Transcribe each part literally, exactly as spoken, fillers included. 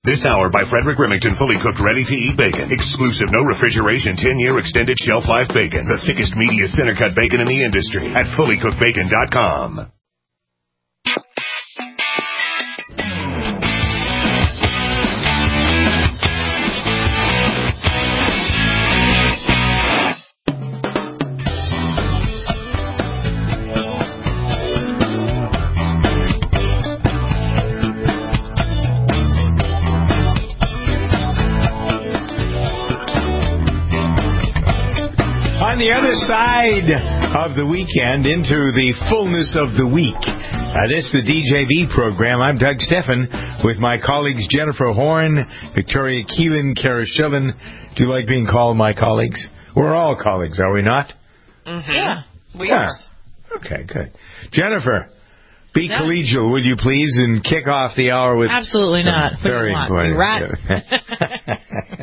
This hour by Frederick Remington, fully cooked, ready-to-eat bacon. Exclusive, no refrigeration, ten-year extended shelf life bacon. The thickest, meatiest, center-cut bacon in the industry at fully cooked bacon dot com. On the other side of the weekend, into the fullness of the week. Uh, this is the D J V program. I'm Doug Steffen with my colleagues Jennifer Horn, Victoria Keelan, Kara Schillen. Do you like being called my colleagues? We're all colleagues, are we not? Mm-hmm. Yeah, we yeah. are. Okay, good. Jennifer, be yeah. collegial, would you please, and kick off the hour with... Absolutely not. Very important. Rat.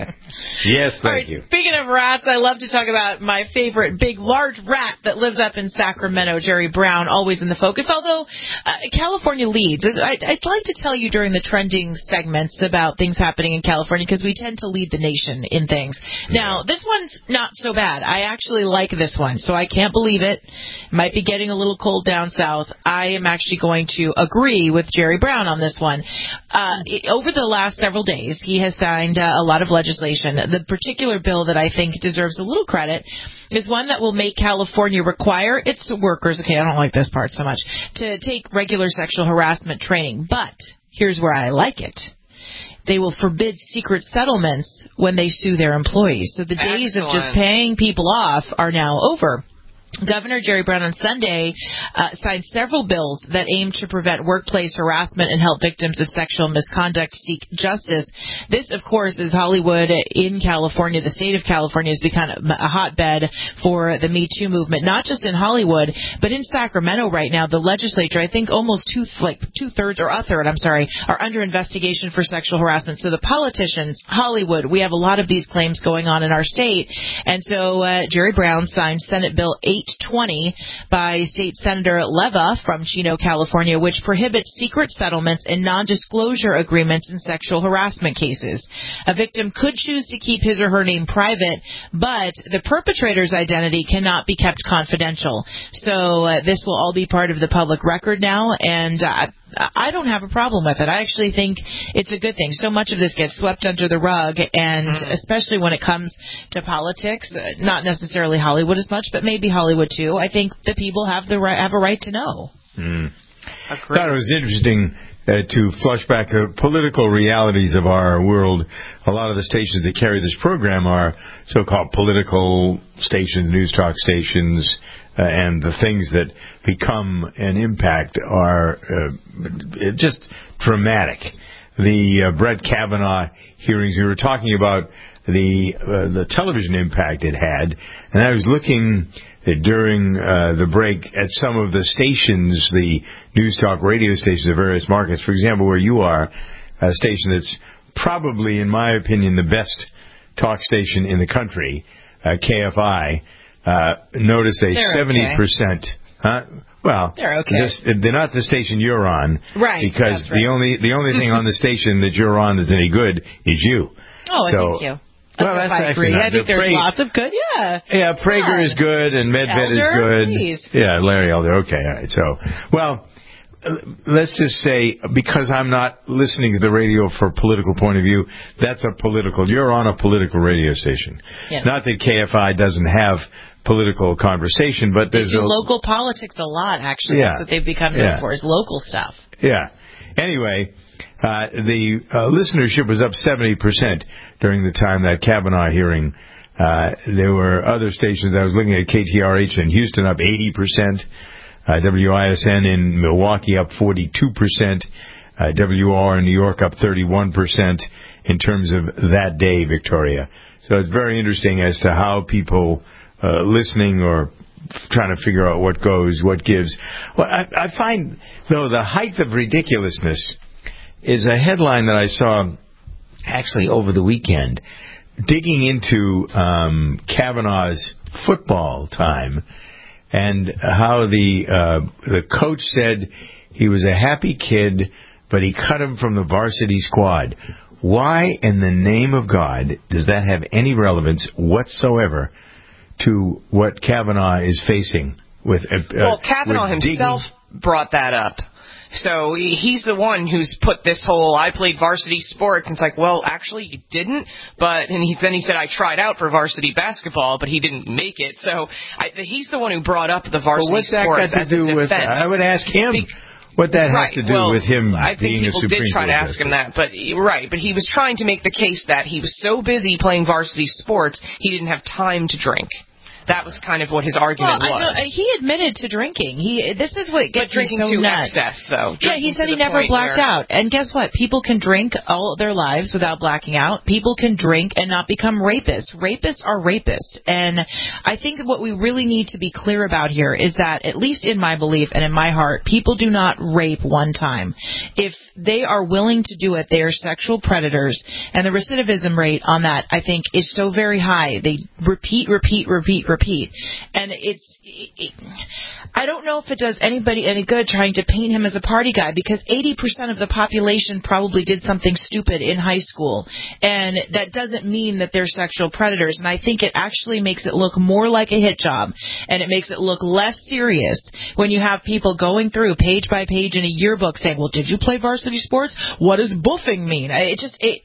Yes, thank All right, you. Speaking of rats, I love to talk about my favorite big, large rat that lives up in Sacramento, Jerry Brown, always in the focus. Although uh, California leads. I'd, I'd like to tell you during the trending segments about things happening in California because we tend to lead the nation in things. Yeah. Now, this one's not so bad. I actually like this one, so I can't believe it. Might be getting a little cold down south. I am actually going to agree with Jerry Brown on this one. Uh, over the last several days, he has signed uh, a lot of legislation. The particular bill that I think deserves a little credit is one that will make California require its workers, okay, I don't like this part so much, to take regular sexual harassment training. But here's where I like it. They will forbid secret settlements when they sue their employees. So the Excellent. days of just paying people off are now over. Governor Jerry Brown on Sunday uh, signed several bills that aim to prevent workplace harassment and help victims of sexual misconduct seek justice. This, of course, is Hollywood in California. The state of California has become a hotbed for the Me Too movement, not just in Hollywood, but in Sacramento right now. The legislature, I think almost two, like two-thirds or a third, I'm sorry, are under investigation for sexual harassment. So the politicians, Hollywood, we have a lot of these claims going on in our state. And so uh, Jerry Brown signed Senate Bill eight twenty by State Senator Leva from Chino, California, which prohibits secret settlements and non-disclosure agreements in sexual harassment cases. A victim could choose to keep his or her name private, but the perpetrator's identity cannot be kept confidential. So uh, this will all be part of the public record now, and uh, I don't have a problem with it. I actually think it's a good thing. So much of this gets swept under the rug, and mm. especially when it comes to politics, uh, not necessarily Hollywood as much, but maybe Hollywood too. I think the people have the right, have a right to know. Mm. I thought it was interesting uh, to flush back the political realities of our world. A lot of the stations that carry this program are so-called political stations, news talk stations, Uh, and the things that become an impact are uh, just dramatic. The uh, Brett Kavanaugh hearings, we were talking about the uh, the television impact it had, and I was looking during uh, the break at some of the stations, the news talk radio stations of various markets. For example, where you are, a station that's probably, in my opinion, the best talk station in the country, uh, K F I. Uh, noticed a they're seventy percent, okay. huh? Well, they're okay. This, they're not the station you're on, right? Because right. the only the only thing on the station that you're on that's any good is you. Oh, so, thank you. Well, that's I agree. I think the there's Prager, lots of good. Yeah. Yeah, Prager God. is good, and Medved Elder, is good. Please. Yeah, Larry Elder. Okay, all right. So, well, let's just say, because I'm not listening to the radio for a political point of view, that's a political. You're on a political radio station. Yes. Not that K F I doesn't have political conversation, but there's they do a, local politics a lot, actually. Yeah, that's what they've become known yeah. for, is local stuff. Yeah. Anyway, uh, the uh, listenership was up seventy percent during the time that Kavanaugh hearing. Uh, there were other stations. I was looking at K T R H in Houston up eighty percent, uh, W I S N in Milwaukee up forty-two percent, uh, W R in New York up thirty-one percent in terms of that day, Victoria. So it's very interesting as to how people Uh, listening or trying to figure out what goes, what gives. Well, I, I find, though, the height of ridiculousness is a headline that I saw actually over the weekend, digging into um, Kavanaugh's football time and how the uh, the coach said he was a happy kid, but he cut him from the varsity squad. Why in the name of God does that have any relevance whatsoever to what Kavanaugh is facing with? Uh, well, Kavanaugh with himself digging... brought that up. So he's the one who's put this whole, I played varsity sports, and it's like, well, actually you didn't, but, and he, then he said, I tried out for varsity basketball, but he didn't make it. So I, he's the one who brought up the varsity well, what's sports that got to as do a with, defense. I would ask him. Be- What that right. has to do well, with him I think being a Supreme Court people did try to ask justice. him that, but right. But he was trying to make the case that he was so busy playing varsity sports, he didn't have time to drink. That was kind of what his argument well, was. I know, he admitted to drinking. He This is what gets but drinking me so to nuts. excess, though. Yeah, he said he never blacked where... out. And guess what? People can drink all their lives without blacking out. People can drink and not become rapists. Rapists are rapists. And I think what we really need to be clear about here is that, at least in my belief and in my heart, people do not rape one time. If they are willing to do it, they are sexual predators. And the recidivism rate on that, I think, is so very high. They repeat, repeat, repeat, repeat. And it's, it, I don't know if it does anybody any good trying to paint him as a party guy, because eighty percent of the population probably did something stupid in high school. And that doesn't mean that they're sexual predators. And I think it actually makes it look more like a hit job. And it makes it look less serious when you have people going through page by page in a yearbook saying, well, did you play varsity sports? What does buffing mean? It just, it...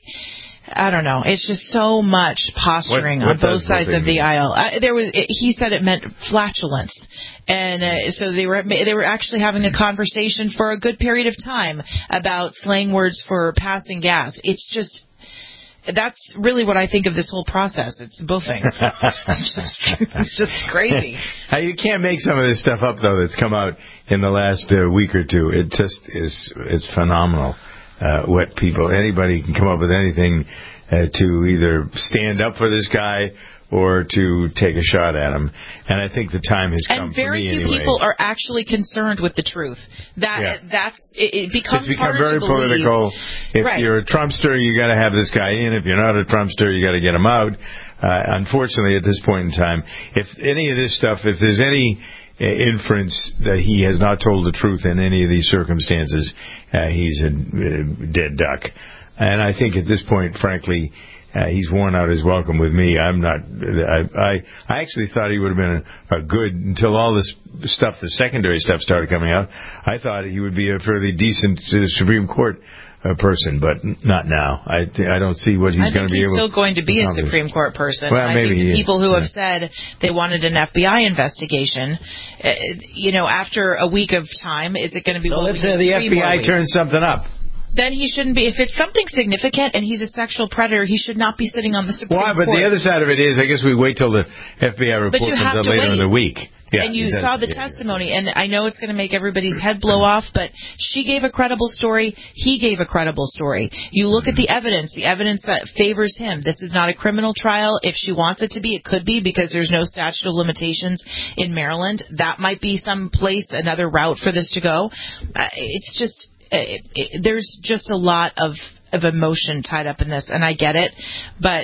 I don't know. It's just so much posturing what, what on both sides of the mean? aisle. I, there was. It, he said it meant flatulence, and uh, so they were they were actually having a conversation for a good period of time about slang words for passing gas. It's just. That's really what I think of this whole process. It's buffing. it's, just, it's just crazy. You can't make some of this stuff up, though, that's come out in the last uh, week or two. It just is it's phenomenal. Uh, what people, anybody can come up with anything uh, to either stand up for this guy or to take a shot at him. And I think the time has come and very for me few anyway. people are actually concerned with the truth. That yeah. that's it, it becomes it's become harder very to believe. political. If right. you're a Trumpster, you got to have this guy in. If you're not a Trumpster, you got to get him out. Uh, unfortunately, at this point in time, if any of this stuff, if there's any inference that he has not told the truth in any of these circumstances, uh, he's a uh, dead duck. And I think at this point, frankly, uh, he's worn out his welcome with me. I'm not. I I, I actually thought he would have been a, a good until all this stuff, the secondary stuff, started coming out. I thought he would be a fairly decent uh, Supreme Court a person, but not now. I I don't see what he's going to be able. I think he's still going to be a Supreme Court person. Well, I maybe think the he people who is. have said they wanted an F B I investigation, uh, you know, after a week of time, is it going to be? So well, let's say the F B I turns something up. Then he shouldn't be. If it's something significant and he's a sexual predator, he should not be sitting on the Supreme Why? Court. But the other side of it is, I guess we wait till the F B I report comes out later wait. in the week. Yeah, and you exactly. saw the yeah, testimony, and I know it's going to make everybody's head blow off, but she gave a credible story. He gave a credible story. You look mm-hmm. at the evidence, the evidence that favors him. This is not a criminal trial. If she wants it to be, it could be, because there's no statute of limitations in Maryland. That might be some place, another route for this to go. Uh, it's just... It, it, there's just a lot of, of emotion tied up in this, and I get it, but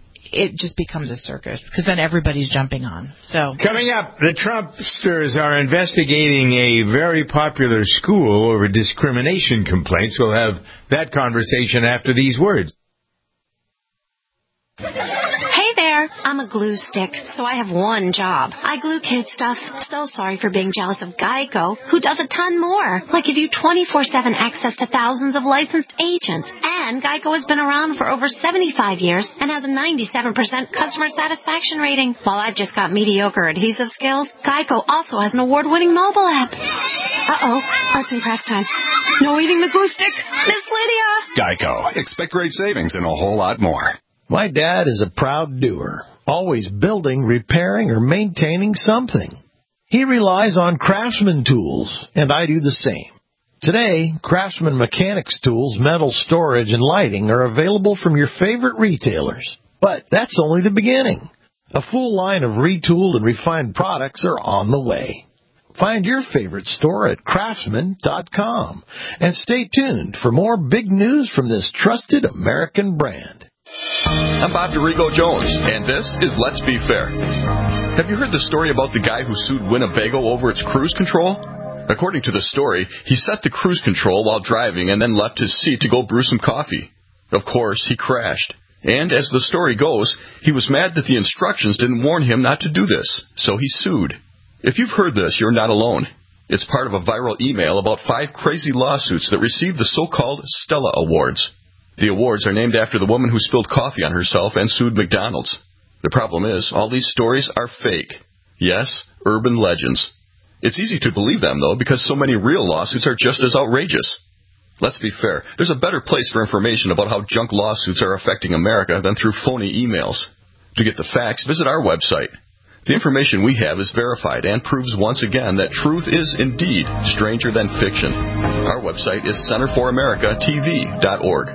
it just becomes a circus, because then everybody's jumping on. So coming up, the Trumpsters are investigating a very popular school over discrimination complaints. We'll have that conversation after these words. Hey there, I'm a glue stick, so I have one job. I glue kid stuff. So sorry for being jealous of Geico, who does a ton more. Like give you twenty-four seven access to thousands of licensed agents. And Geico has been around for over seventy-five years and has a ninety-seven percent customer satisfaction rating. While I've just got mediocre adhesive skills, Geico also has an award-winning mobile app. Uh-oh, arts and crafts time. No eating the glue stick. Miss Lydia! Geico. Expect great savings and a whole lot more. My dad is a proud doer, always building, repairing, or maintaining something. He relies on Craftsman tools, and I do the same. Today, Craftsman Mechanics tools, metal storage, and lighting are available from your favorite retailers. But that's only the beginning. A full line of retooled and refined products are on the way. Find your favorite store at craftsman dot com. And stay tuned for more big news from this trusted American brand. I'm Bob DeRigo Jones, and this is Let's Be Fair. Have you heard the story about the guy who sued Winnebago over its cruise control? According to the story, he set the cruise control while driving and then left his seat to go brew some coffee. Of course, he crashed. And as the story goes, he was mad that the instructions didn't warn him not to do this, so he sued. If you've heard this, you're not alone. It's part of a viral email about five crazy lawsuits that received the so-called Stella Awards. The awards are named after the woman who spilled coffee on herself and sued McDonald's. The problem is, all these stories are fake. Yes, urban legends. It's easy to believe them, though, because so many real lawsuits are just as outrageous. Let's be fair. There's a better place for information about how junk lawsuits are affecting America than through phony emails. To get the facts, visit our website. The information we have is verified and proves once again that truth is indeed stranger than fiction. Our website is center for america t v dot org.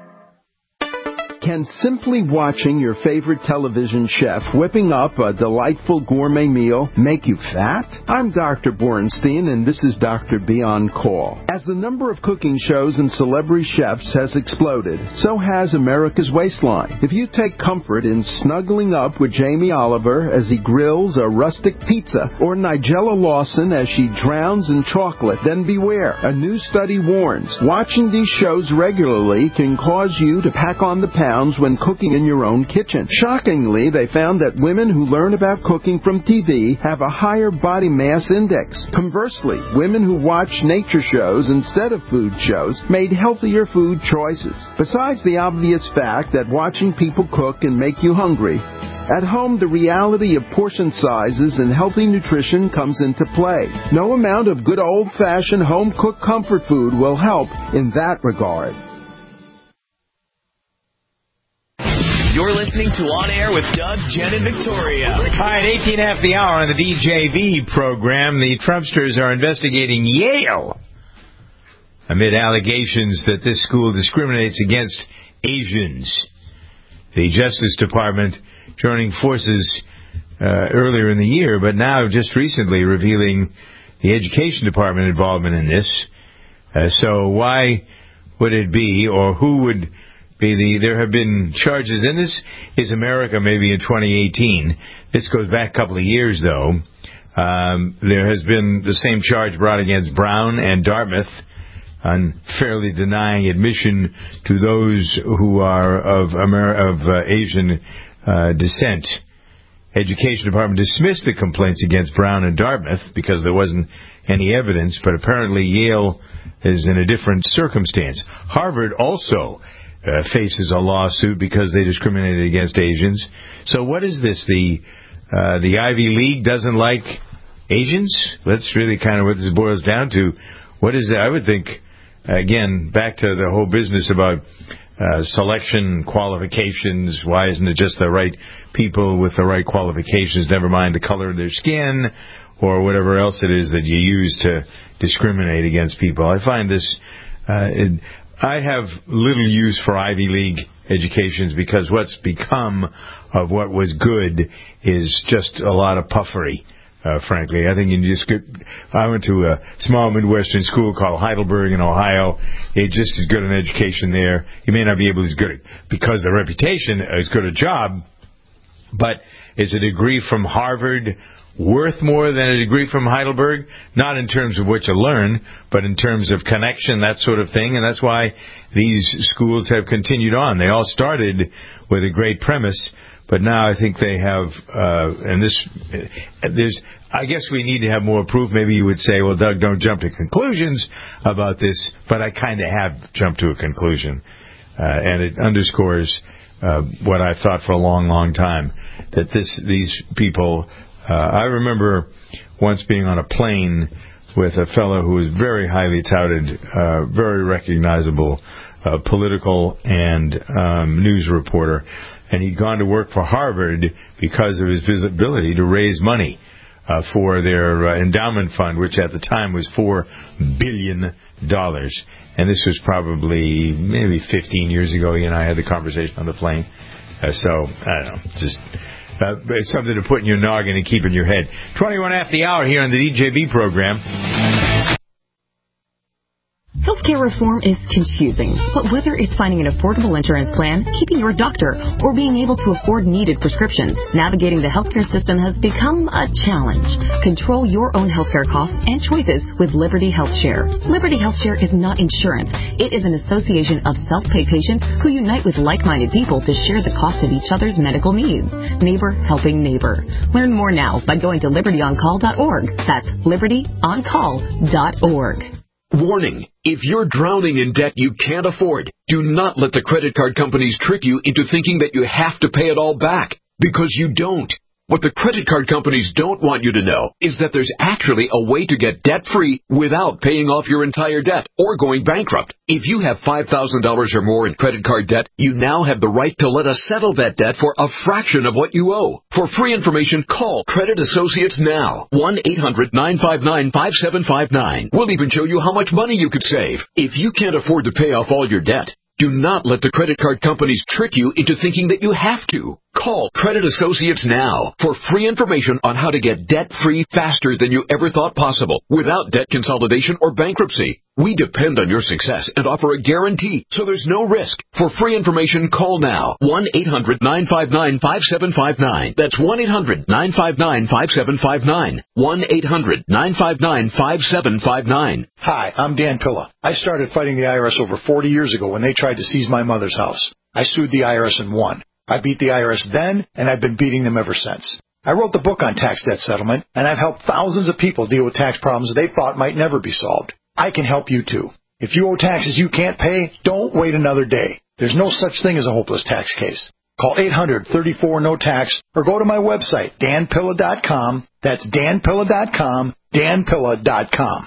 Can simply watching your favorite television chef whipping up a delightful gourmet meal make you fat? I'm Doctor Borenstein, and this is Doctor B on Call. As the number of cooking shows and celebrity chefs has exploded, so has America's waistline. If you take comfort in snuggling up with Jamie Oliver as he grills a rustic pizza, or Nigella Lawson as she drowns in chocolate, then beware. A new study warns, watching these shows regularly can cause you to pack on the pounds when cooking in your own kitchen. Shockingly, they found that women who learn about cooking from T V have a higher body mass index. Conversely, women who watch nature shows instead of food shows made healthier food choices. Besides the obvious fact that watching people cook can make you hungry, at home, the reality of portion sizes and healthy nutrition comes into play. No amount of good old-fashioned home-cooked comfort food will help in that regard. You're listening to On Air with Doug, Jen, and Victoria. All right, eighteen after the hour on the D J V program. The Trumpsters are investigating Yale amid allegations that this school discriminates against Asians. The Justice Department joining forces uh, earlier in the year, but now just recently revealing the Education Department involvement in this. Uh, so why would it be, or who would be the, there have been charges, and this is America maybe in twenty eighteen. This goes back a couple of years, though. Um, there has been the same charge brought against Brown and Dartmouth, unfairly denying admission to those who are of, Amer- of uh, Asian uh, descent. Education Department dismissed the complaints against Brown and Dartmouth because there wasn't any evidence, but apparently Yale is in a different circumstance. Harvard also uh, faces a lawsuit because they discriminated against Asians. So what is this? The uh, the Ivy League doesn't like Asians? That's really kind of what this boils down to. What is that? I would think, again, back to the whole business about uh, selection qualifications. Why isn't it just the right people with the right qualifications, never mind the color of their skin or whatever else it is that you use to discriminate against people? I find this, uh, it, I have little use for Ivy League educations because what's become of what was good is just a lot of puffery. Uh, frankly, I think you just get, I went to a small Midwestern school called Heidelberg in Ohio. It's just as good an education there. You may not be able to as good because the reputation is good a job, but is a degree from Harvard worth more than a degree from Heidelberg? Not in terms of what you learn, but in terms of connection, that sort of thing. And that's why these schools have continued on. They all started with a great premise, but now I think they have, uh, and this, there's, I guess we need to have more proof. Maybe you would say, well, Doug, don't jump to conclusions about this, but I kind of have jumped to a conclusion. Uh, and it underscores uh, what I've thought for a long, long time, that this, these people, uh, I remember once being on a plane with a fellow who was very highly touted, uh, very recognizable uh, political and um, news reporter, and he'd gone to work for Harvard because of his visibility to raise money uh, for their uh, endowment fund, which at the time was four billion dollars. And this was probably maybe fifteen years ago. He and I had the conversation on the plane. Uh, so, I don't know, just uh, it's something to put in your noggin and keep in your head. twenty-one after the hour here on the D J B program. Who Healthcare reform is confusing, but whether it's finding an affordable insurance plan, keeping your doctor, or being able to afford needed prescriptions, navigating the healthcare system has become a challenge. Control your own healthcare costs and choices with Liberty HealthShare. Liberty HealthShare is not insurance. It is an association of self-pay patients who unite with like-minded people to share the cost of each other's medical needs. Neighbor helping neighbor. Learn more now by going to liberty on call dot org. That's liberty on call dot org. Warning, if you're drowning in debt you can't afford, do not let the credit card companies trick you into thinking that you have to pay it all back, because you don't. What the credit card companies don't want you to know is that there's actually a way to get debt-free without paying off your entire debt or going bankrupt. If you have five thousand dollars or more in credit card debt, you now have the right to let us settle that debt for a fraction of what you owe. For free information, call Credit Associates now. one eight hundred nine five nine five seven five nine. We'll even show you how much money you could save. If you can't afford to pay off all your debt, do not let the credit card companies trick you into thinking that you have to. Call Credit Associates now for free information on how to get debt-free faster than you ever thought possible without debt consolidation or bankruptcy. We depend on your success and offer a guarantee, so there's no risk. For free information, call now. one eight hundred nine five nine five seven five nine. That's one eight hundred nine five nine five seven five nine. one eight hundred nine five nine five seven five nine. Hi, I'm Dan Pilla. I started fighting the I R S over forty years ago when they tried to seize my mother's house. I sued the I R S and won. I beat the I R S then, and I've been beating them ever since. I wrote the book on tax debt settlement, and I've helped thousands of people deal with tax problems they thought might never be solved. I can help you too. If you owe taxes you can't pay, don't wait another day. There's no such thing as a hopeless tax case. Call eight hundred thirty-four no tax or go to my website, dan pilla dot com. That's dan pilla dot com, dan pilla dot com.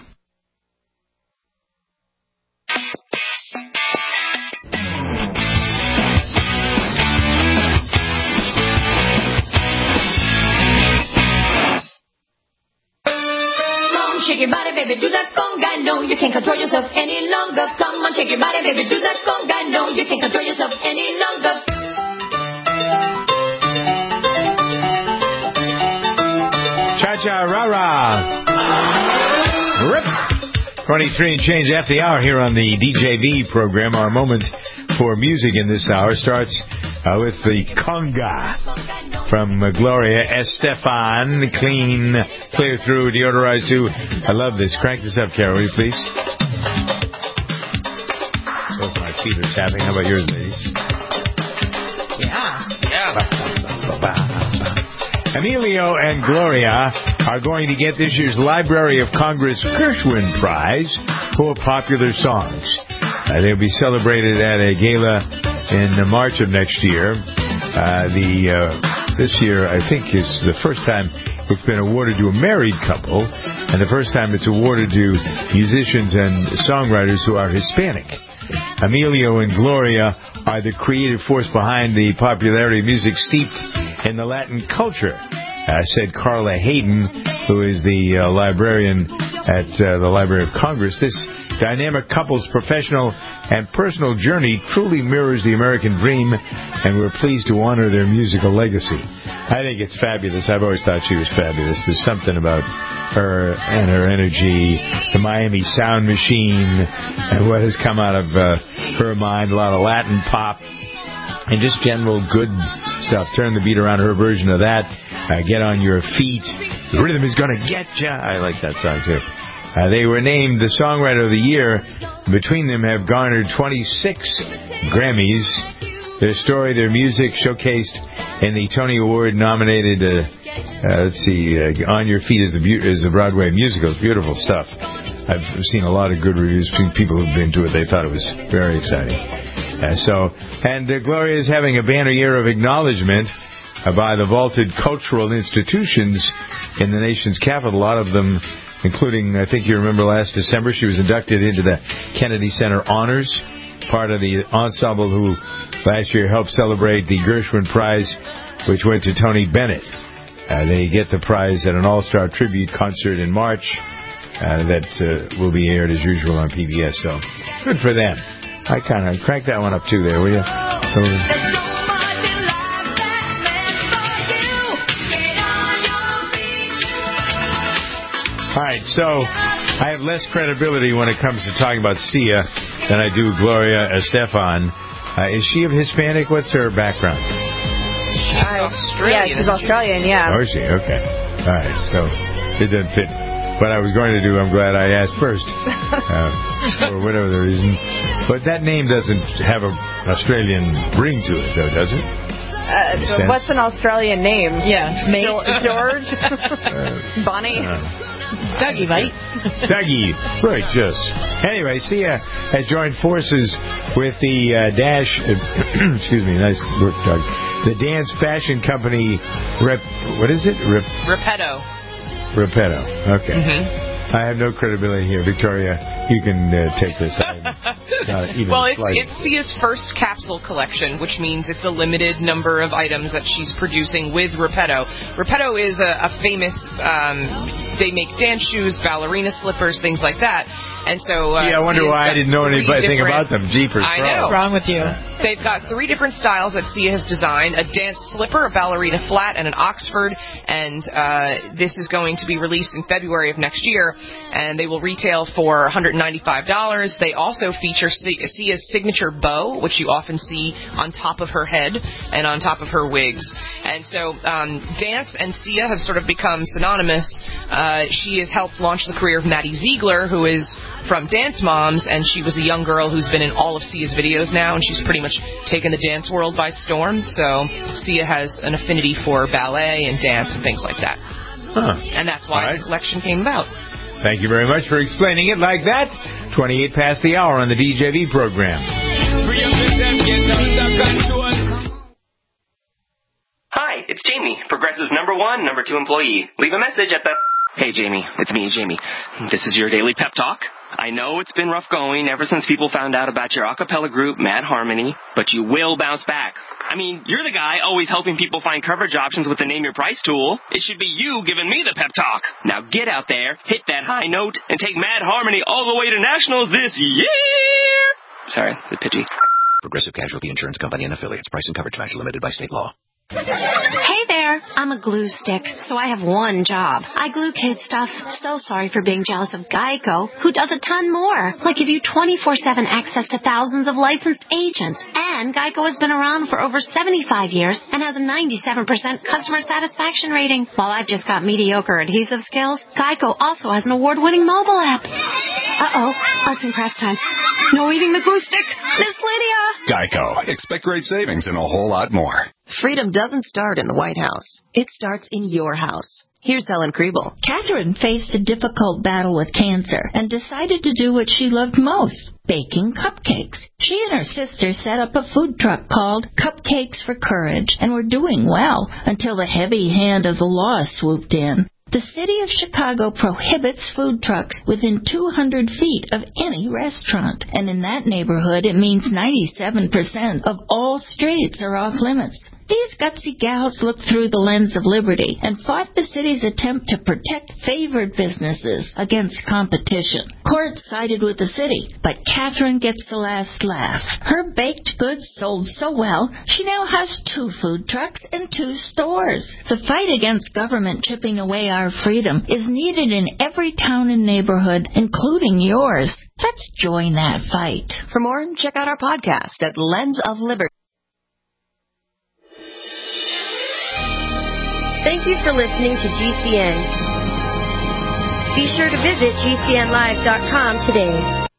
Shake your body, baby, do that conga. No, you can't control yourself any longer. Come on, shake your body, baby, do that conga. No, you can't control yourself any longer. Cha-cha, rah-rah. Rip. twenty-three and change after the hour here on the D J V program. Our moment for music in this hour starts uh, with the conga from uh, Gloria Estefan. Clean, clear through, deodorized too. I love this. Crank this up, Carol, will you please? Both my feet are tapping. How about yours, ladies? Yeah. Yeah. Emilio and Gloria are going to get this year's Library of Congress Gershwin Prize for popular songs. Uh, they'll be celebrated at a gala in uh, March of next year. Uh, the uh, this year, I think, is the first time it's been awarded to a married couple, and the first time it's awarded to musicians and songwriters who are Hispanic. Emilio and Gloria are the creative force behind the popularity of music steeped in the Latin culture, uh, said Carla Hayden, who is the uh, librarian at uh, the Library of Congress. This dynamic couple's professional and personal journey truly mirrors the American dream, and we're pleased to honor their musical legacy. I think it's fabulous. I've always thought she was fabulous. There's something about her and her energy, the Miami Sound Machine, and what has come out of uh, her mind, a lot of Latin pop, and just general good stuff. Turn the beat around, her version of that. Uh, get on your feet. The rhythm is going to get ya. I like that song, too. Uh, they were named the Songwriter of the Year. Between them have garnered twenty-six Grammys. Their story, their music showcased in the Tony Award-nominated, uh, uh, let's see, uh, On Your Feet is the, bu- is the Broadway musical. It's beautiful stuff. I've seen a lot of good reviews from people who've been to it. They thought it was very exciting. Uh, so, and uh, Gloria is having a banner year of acknowledgement uh, by the vaulted cultural institutions in the nation's capital. A lot of them, including, I think you remember last December, she was inducted into the Kennedy Center Honors, part of the ensemble who last year helped celebrate the Gershwin Prize, which went to Tony Bennett. Uh, they get the prize at an all-star tribute concert in March uh, that uh, will be aired as usual on P B S. So, good for them. I kind of crank that one up too there, will you? So, all right, so I have less credibility when it comes to talking about Sia than I do Gloria Estefan. Uh, is she of Hispanic? What's her background? She's uh, Australian. Yeah, she's Australian, yeah. Oh, is she? Okay. All right. So it doesn't fit what I was going to do. I'm glad I asked first. Uh, for whatever the reason. But that name doesn't have an Australian ring to it, though, does it? Uh, so what's an Australian name? Yeah. Mate. George? uh, Bonnie? Uh, Dougie, mate. Dougie. Right, just. Anyway, Sia has joined forces with the uh, Dash, uh, excuse me, nice work, Doug, the dance fashion company, Rep, what is it? Rep, Repetto. Repetto, okay. Mm-hmm. I have no credibility here. Victoria, you can uh, take this. Not even well, it's, slightly. it's Sia's first capsule collection, which means it's a limited number of items that she's producing with Repetto. Repetto is a, a famous, um, they make dance shoes, ballerina slippers, things like that. And so, uh, yeah, I wonder Sia's why I didn't know anything about them. Jeepers. I know. What's wrong with you? They've got three different styles that Sia has designed: a dance slipper, a ballerina flat, and an Oxford. And uh, this is going to be released in February of next year, and they will retail for one hundred ninety-five dollars. They also feature Sia's signature bow, which you often see on top of her head and on top of her wigs. And so, um, dance and Sia have sort of become synonymous. Uh, she has helped launch the career of Maddie Ziegler, who is from Dance Moms, and she was a young girl who's been in all of Sia's videos now, and she's pretty much taken the dance world by storm. So Sia has an affinity for ballet and dance and things like that. Huh. And that's why right. the collection came about. Thank you very much for explaining it like that. twenty-eight past the hour on the D J V program. Hi, it's Jamie, Progressive number one, number two employee. Leave a message at the... Hey, Jamie, it's me, Jamie. This is your daily pep talk. I know it's been rough going ever since people found out about your a cappella group, Mad Harmony, but you will bounce back. I mean, you're the guy always helping people find coverage options with the Name Your Price tool. It should be you giving me the pep talk. Now get out there, hit that high note, and take Mad Harmony all the way to nationals this year! Sorry, the pidgey. Progressive Casualty Insurance Company and Affiliates. Price and coverage match limited by state law. Hey there, I'm a glue stick, so I have one job. I glue kid stuff. So sorry for being jealous of Geico, who does a ton more, like give you twenty-four seven access to thousands of licensed agents. And Geico has been around for over seventy-five years and has a ninety-seven percent customer satisfaction rating. While I've just got mediocre adhesive skills, Geico also has an award-winning mobile app. Uh-oh, arts and crafts time. No eating the glue stick. Miss Lydia! Geico. Expect great savings and a whole lot more. Freedom doesn't start in the White House. It starts in your house. Here's Helen Kriebel. Catherine faced a difficult battle with cancer and decided to do what she loved most, baking cupcakes. She and her sister set up a food truck called Cupcakes for Courage and were doing well until the heavy hand of the law swooped in. The city of Chicago prohibits food trucks within two hundred feet of any restaurant, and in that neighborhood it means ninety-seven percent of all streets are off limits. These gutsy gals looked through the lens of liberty and fought the city's attempt to protect favored businesses against competition. Court sided with the city, but Catherine gets the last laugh. Her baked goods sold so well, she now has two food trucks and two stores. The fight against government chipping away our freedom is needed in every town and neighborhood, including yours. Let's join that fight. For more, check out our podcast at Lens of Liberty. Thank you for listening to G C N. Be sure to visit G C N live dot com today.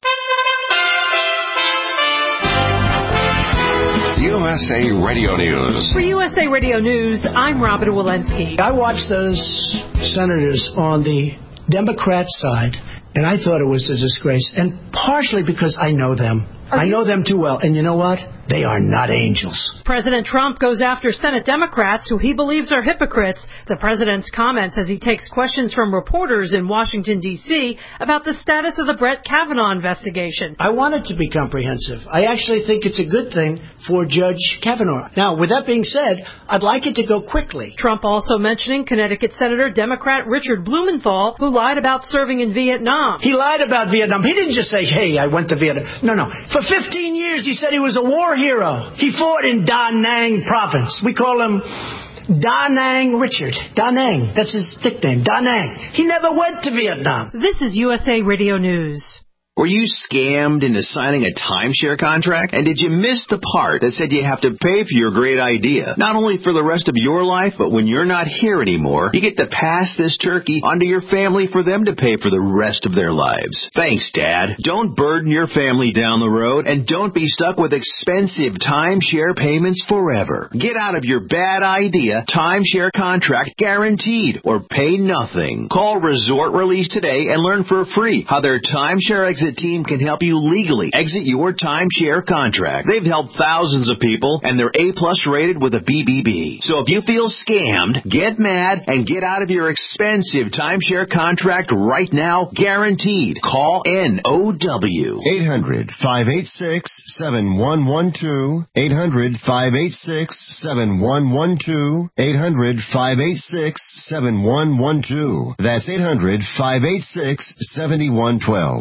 U S A Radio News. For U S A Radio News, I'm Robin Walensky. I watched those senators on the Democrat side, and I thought it was a disgrace, and partially because I know them. I know them too well, and you know what? They are not angels. President Trump goes after Senate Democrats who he believes are hypocrites. The president's comments as he takes questions from reporters in Washington, D C about the status of the Brett Kavanaugh investigation. I want it to be comprehensive. I actually think it's a good thing for Judge Kavanaugh. Now, with that being said, I'd like it to go quickly. Trump also mentioning Connecticut Senator Democrat Richard Blumenthal, who lied about serving in Vietnam. He lied about Vietnam. He didn't just say, hey, I went to Vietnam. No, no. For fifteen years, he said he was a war hero. He fought in Da Nang province. We call him Da Nang Richard. Da Nang. That's his nickname. Da Nang. He never went to Vietnam. This is U S A Radio News. Were you scammed into signing a timeshare contract? And did you miss the part that said you have to pay for your great idea? Not only for the rest of your life, but when you're not here anymore, you get to pass this turkey onto your family for them to pay for the rest of their lives. Thanks, Dad. Don't burden your family down the road, and don't be stuck with expensive timeshare payments forever. Get out of your bad idea timeshare contract guaranteed, or pay nothing. Call Resort Release today and learn for free how their timeshare exit team can help you legally exit your timeshare contract. They've helped thousands of people, and they're A-plus rated with a B B B. So if you feel scammed, get mad and get out of your expensive timeshare contract right now, guaranteed. Call N O W. eight hundred, five eight six, seven one one two. eight hundred, five eight six, seven one one two. eight hundred, five eight six, seven one one two. That's eight hundred, five eight six, seven one one two.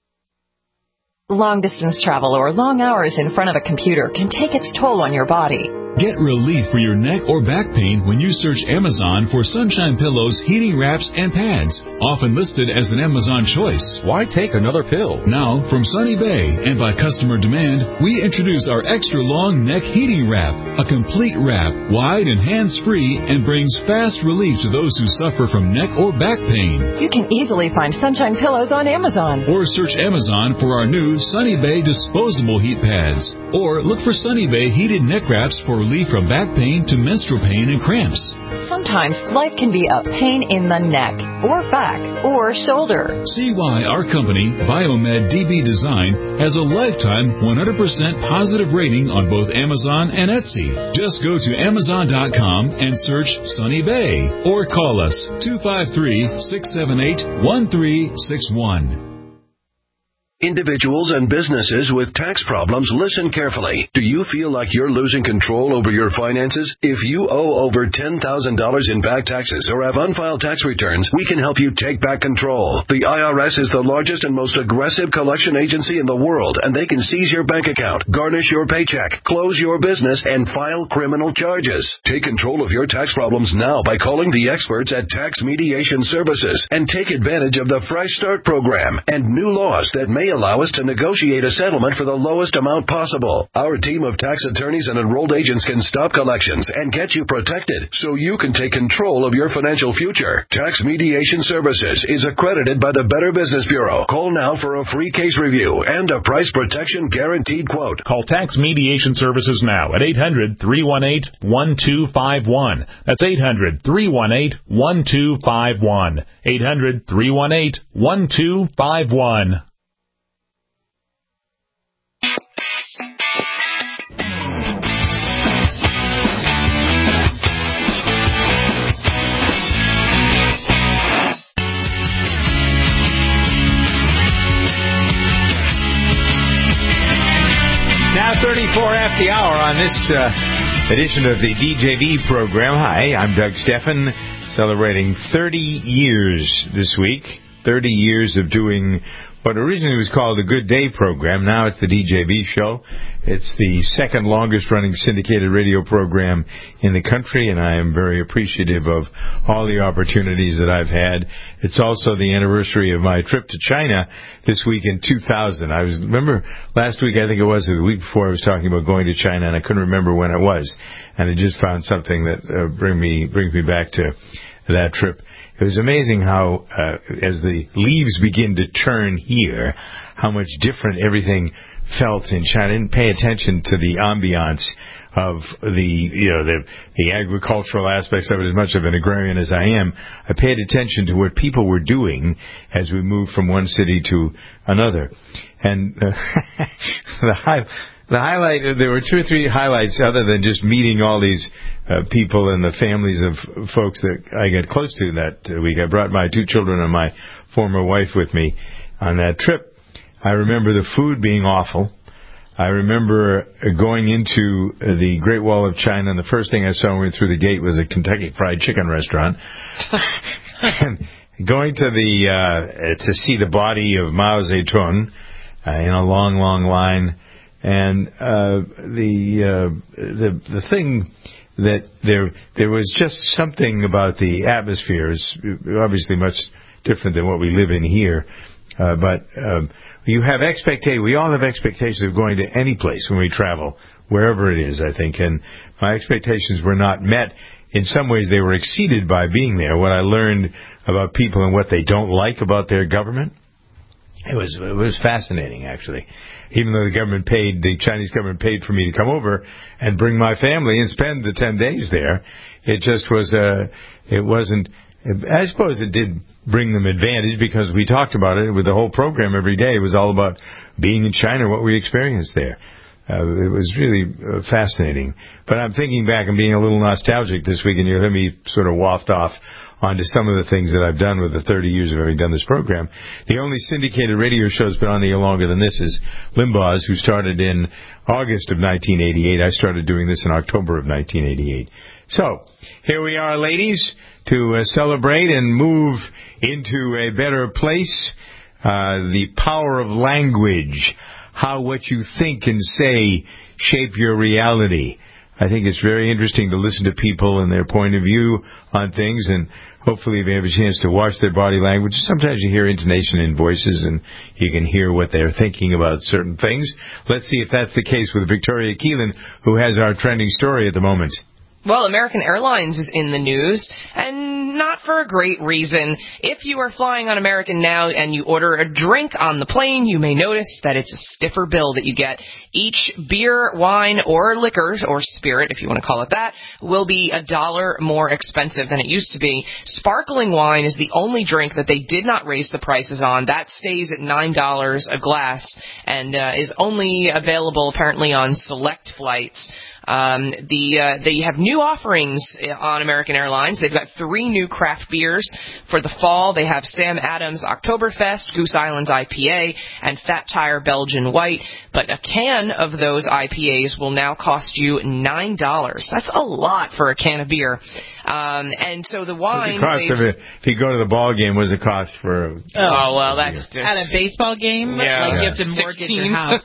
Long-distance travel or long hours in front of a computer can take its toll on your body. Get relief for your neck or back pain when you search Amazon for Sunshine Pillows, heating wraps, and pads. Often listed as an Amazon choice. Why take another pill? Now, from Sunny Bay and by customer demand, we introduce our extra long neck heating wrap. A complete wrap, wide and hands-free, and brings fast relief to those who suffer from neck or back pain. You can easily find Sunshine Pillows on Amazon. Or search Amazon for our new Sunny Bay disposable heat pads. Or look for Sunny Bay heated neck wraps for relief from back pain to menstrual pain and cramps. Sometimes life can be a pain in the neck, or back, or shoulder. See why our company, Biomed D B Design, has a lifetime one hundred percent positive rating on both Amazon and Etsy. Just go to Amazon dot com and search Sunny Bay, or call us two five three, six seven eight, one three six one. Individuals and businesses with tax problems, listen carefully. Do you feel like you're losing control over your finances? If you owe over ten thousand dollars in back taxes or have unfiled tax returns, we can help you take back control. The I R S is the largest and most aggressive collection agency in the world, and they can seize your bank account, garnish your paycheck, close your business, and file criminal charges. Take control of your tax problems now by calling the experts at Tax Mediation Services and take advantage of the Fresh Start program and new laws that may allow us to negotiate a settlement for the lowest amount possible. Our team of tax attorneys and enrolled agents can stop collections and get you protected so you can take control of your financial future. Tax Mediation Services is accredited by the Better Business Bureau. Call now for a free case review and a price protection guaranteed quote. Call Tax Mediation Services now at eight hundred, three one eight, one two five one. That's eight hundred, three one eight, one two five one. eight hundred, three one eight, one two five one. thirty-four after the hour on this uh, edition of the D J V program. Hi, I'm Doug Steffen, celebrating thirty years this week. thirty years of doing what originally was called the Good Day program. Now it's the D J V show. It's the second longest running syndicated radio program in the country, and I am very appreciative of all the opportunities that I've had. It's also the anniversary of my trip to China this week in two thousand. I was remember last week, I think it was, or the week before, I was talking about going to China, and I couldn't remember when it was. And I just found something that uh, bring me brings me back to that trip. It was amazing how, uh, as the leaves begin to turn here, how much different everything felt in China. I didn't pay attention to the ambiance of the, you know, the, the agricultural aspects of it as much of an agrarian as I am. I paid attention to what people were doing as we moved from one city to another. And uh, the high... The highlight, there were two or three highlights other than just meeting all these uh, people and the families of folks that I got close to that week. I brought my two children and my former wife with me on that trip. I remember the food being awful. I remember going into the Great Wall of China, and the first thing I saw when we went through the gate was a Kentucky Fried Chicken restaurant. And going to the uh, to see the body of Mao Zedong uh, in a long, long line. And uh, the uh, the the thing that there there was just something about the atmosphere. It's obviously much different than what we live in here. Uh, but um, you have expectations. We all have expectations of going to any place when we travel, wherever it is, I think. And my expectations were not met. In some ways, they were exceeded by being there. What I learned about people and what they don't like about their government, it was it was fascinating, actually. Even though the government paid, the Chinese government paid for me to come over and bring my family and spend the ten days there, it just was uh, it wasn't. I suppose it did bring them advantage because we talked about it with the whole program every day. It was all about being in China, what we experienced there. Uh, it was really uh, fascinating. But I'm thinking back and being a little nostalgic this week, and you let me sort of waft off onto some of the things that I've done with the thirty years of having done this program. The only syndicated radio show that's been on the air longer than this is Limbaugh's, who started in August of nineteen eighty-eight. I started doing this in October of nineteen eighty-eight. So, here we are, ladies, to uh, celebrate and move into a better place. Uh, the power of language. How what you think and say shape your reality. I think it's very interesting to listen to people and their point of view on things, and hopefully if you have a chance to watch their body language, sometimes you hear intonation in voices and you can hear what they're thinking about certain things. Let's see if that's the case with Victoria Keelan, who has our trending story at the moment. Well, American Airlines is in the news, and not for a great reason. If you are flying on American now and you order a drink on the plane, you may notice that it's a stiffer bill that you get. Each beer, wine, or liquor, or spirit, if you want to call it that, will be a dollar more expensive than it used to be. Sparkling wine is the only drink that they did not raise the prices on. That stays at nine dollars a glass and uh, is only available apparently on select flights. Um, the uh, they have new offerings on American Airlines. They've got three new craft beers for the fall. They have Sam Adams Oktoberfest, Goose Island's I P A, and Fat Tire Belgian White. But a can of those I P As will now cost you nine dollars. That's a lot for a can of beer. Um, and so the wine... What's the cost of it? If you go to the ball game, what's the cost for... A, oh, well, that's... Just, at a baseball game? Yeah. Like yeah. you have to mortgage sixteen your house.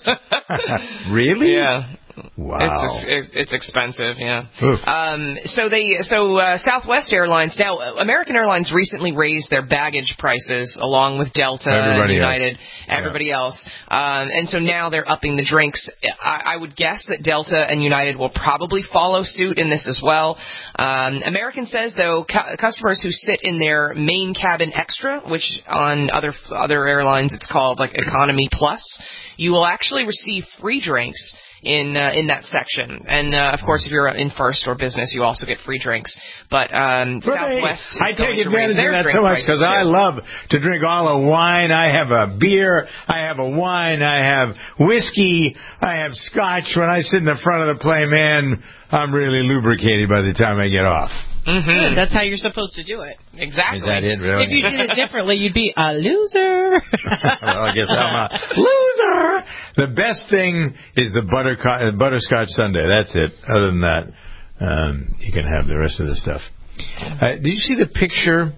Really? Yeah. Wow. It's it's expensive, yeah. Um, so they so uh, Southwest Airlines now American Airlines recently raised their baggage prices along with Delta everybody and United, else. everybody yeah. else, um, and so now they're upping the drinks. I, I would guess that Delta and United will probably follow suit in this as well. Um, American says though cu- customers who sit in their main cabin extra, which on other other airlines it's called like Economy Plus, you will actually receive free drinks in uh, in that section. And, uh, of course, if you're in first or business, you also get free drinks. But um, well, Southwest they, is I take going to raise advantage their of that drink so much because I love to drink all the wine. I have a beer. I have a wine. I have whiskey. I have scotch. When I sit in the front of the plane, man, I'm really lubricated by the time I get off. Mm-hmm. Good. That's how you're supposed to do it. Exactly. Is that it, really? If you did it differently, you'd be a loser. Well, I guess I'm a loser. The best thing is the butter uh, butterscotch sundae. That's it. Other than that, um, you can have the rest of the stuff. Uh, did you see the picture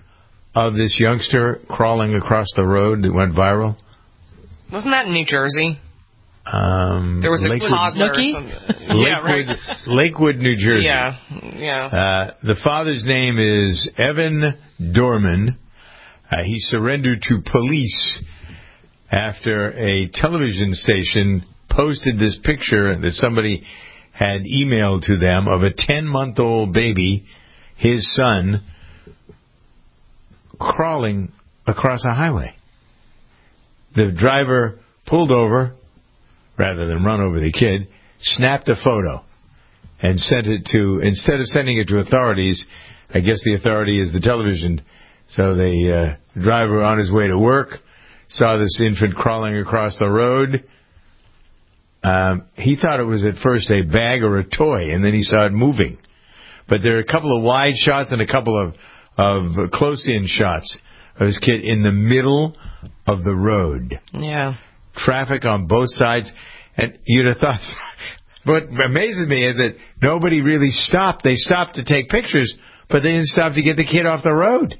of this youngster crawling across the road that went viral? Wasn't that in New Jersey? Um, there was a Lakewood, toddler or something. Yeah, Lakewood, right. Lakewood, New Jersey. Yeah, yeah. Uh, the father's name is Evan Dorman. Uh, he surrendered to police after a television station posted this picture that somebody had emailed to them of a ten-month-old baby, his son, crawling across a highway. The driver pulled over, rather than run over the kid, snapped a photo and sent it to, instead of sending it to authorities, I guess the authority is the television. So the uh, driver on his way to work saw this infant crawling across the road. Um, he thought it was at first a bag or a toy, and then he saw it moving. But there are a couple of wide shots and a couple of, of close-in shots of this kid in the middle of the road. Yeah. Traffic on both sides, and you'd have thought. What amazes me is that nobody really stopped. They stopped to take pictures, but they didn't stop to get the kid off the road.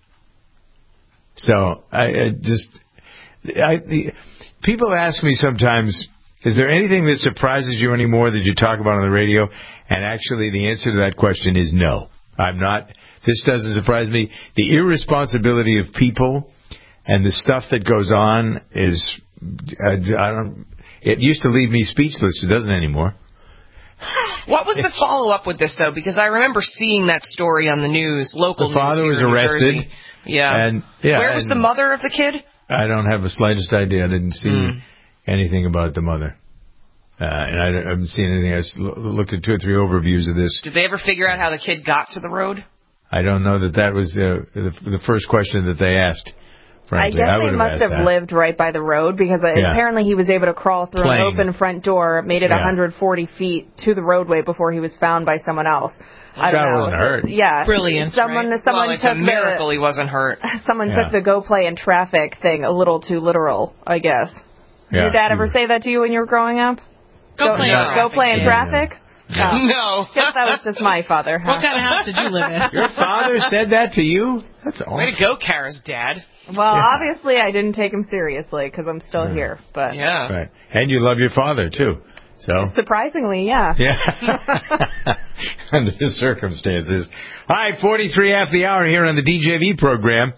So I, I just, I, the, people ask me sometimes, is there anything that surprises you anymore that you talk about on the radio? And actually, the answer to that question is no. I'm not. This doesn't surprise me. The irresponsibility of people and the stuff that goes on is, I, I don't. It used to leave me speechless. It doesn't anymore. What was the follow-up with this, though? Because I remember seeing that story on the news, local news. The father was arrested. Yeah. And, yeah. Where was and the mother of the kid? I don't have the slightest idea. I didn't see mm. anything about the mother. Uh, and I haven't seen anything. I looked at two or three overviews of this. Did they ever figure out how the kid got to the road? I don't know that that was the the, the first question that they asked. Frankly. I guess I they must have that. lived right by the road because yeah. apparently he was able to crawl through Playing. an open front door, made it yeah. one hundred forty feet to the roadway before he was found by someone else. I don't Child know. wasn't hurt. Yeah. Brilliant. Someone, right? someone well, it's took a miracle the, he wasn't hurt. Someone yeah. took the go play in traffic thing a little too literal, I guess. Did yeah. your dad ever say that to you when you were growing up? Go, go play in traffic. Go play in yeah. traffic? No. no. Guess that was just my father. Huh? What kind of house did you live in? Your father said that to you? That's awful. Way to go, Kara's dad. Well, yeah. obviously I didn't take him seriously because I'm still right. here. But yeah. Right. And you love your father, too. So surprisingly, yeah. Yeah. Under the circumstances. All right, forty-three after the hour here on the D J V program.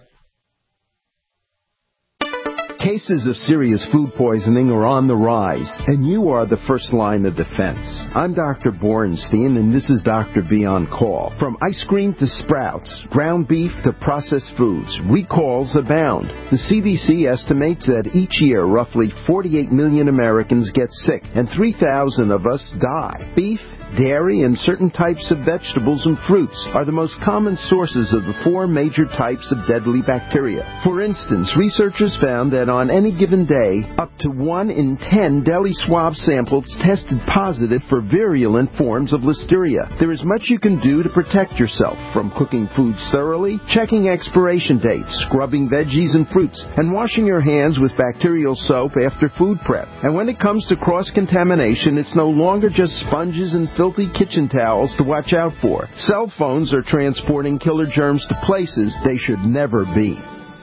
Cases of serious food poisoning are on the rise, and you are the first line of defense. I'm Doctor Borenstein, and this is Doctor B on Call. From ice cream to Sprouts, ground beef to processed foods, recalls abound. The C D C estimates that each year roughly forty-eight million Americans get sick, and three thousand of us die. Beef, dairy, and certain types of vegetables and fruits are the most common sources of the four major types of deadly bacteria. For instance, researchers found that on any given day, up to one in ten deli swab samples tested positive for virulent forms of listeria. There is much you can do to protect yourself, from cooking foods thoroughly, checking expiration dates, scrubbing veggies and fruits, and washing your hands with bacterial soap after food prep. And when it comes to cross-contamination, it's no longer just sponges and filthy kitchen towels to watch out for. Cell phones are transporting killer germs to places they should never be.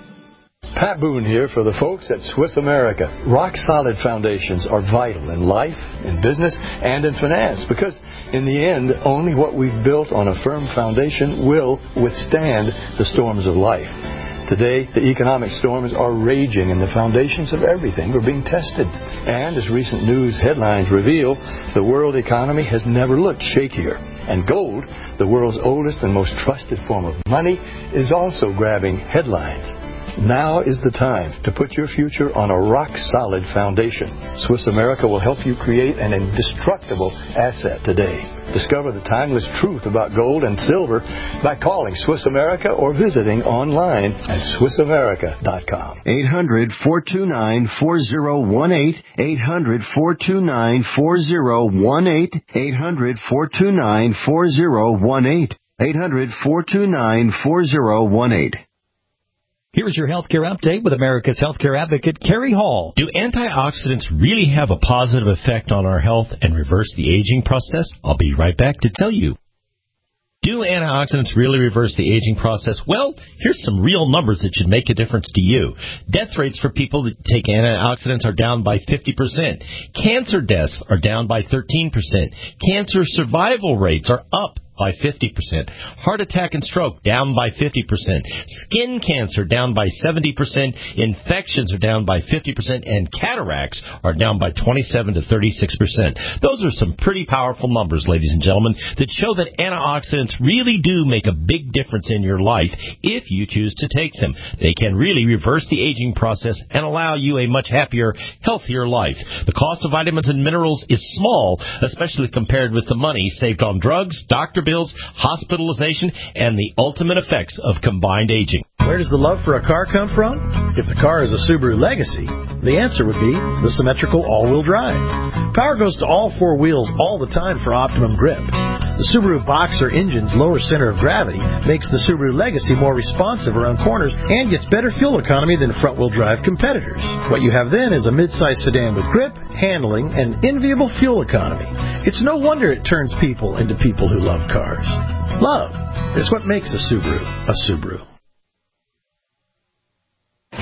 Pat Boone here for the folks at Swiss America. Rock-solid foundations are vital in life, in business, and in finance because, in the end, only what we've built on a firm foundation will withstand the storms of life. Today, the economic storms are raging and the foundations of everything are being tested. And as recent news headlines reveal, the world economy has never looked shakier. And gold, the world's oldest and most trusted form of money, is also grabbing headlines. Now is the time to put your future on a rock-solid foundation. Swiss America will help you create an indestructible asset today. Discover the timeless truth about gold and silver by calling Swiss America or visiting online at Swiss America dot com. eight hundred, four two nine, four zero one eight. eight hundred, four two nine, four zero one eight. eight hundred, four two nine, four zero one eight. eight hundred, four two nine, four zero one eight. Here's your healthcare update with America's healthcare advocate, Kerry Hall. Do antioxidants really have a positive effect on our health and reverse the aging process? I'll be right back to tell you. Do antioxidants really reverse the aging process? Well, here's some real numbers that should make a difference to you. Death rates for people that take antioxidants are down by fifty percent. Cancer deaths are down by thirteen percent. Cancer survival rates are up by fifty percent. Heart attack and stroke down by fifty percent. Skin cancer down by seventy percent. Infections are down by fifty percent. And cataracts are down by twenty-seven to thirty-six percent. Those are some pretty powerful numbers, ladies and gentlemen, that show that antioxidants really do make a big difference in your life if you choose to take them. They can really reverse the aging process and allow you a much happier, healthier life. The cost of vitamins and minerals is small, especially compared with the money saved on drugs, doctor bills, hospitalization, and the ultimate effects of combined aging. Where does the love for a car come from? If the car is a Subaru Legacy, the answer would be the symmetrical all-wheel drive. Power goes to all four wheels all the time for optimum grip. The Subaru Boxer engine's lower center of gravity makes the Subaru Legacy more responsive around corners and gets better fuel economy than front-wheel drive competitors. What you have then is a mid-size sedan with grip, handling, and enviable fuel economy. It's no wonder it turns people into people who love cars. Love is what makes a Subaru a Subaru.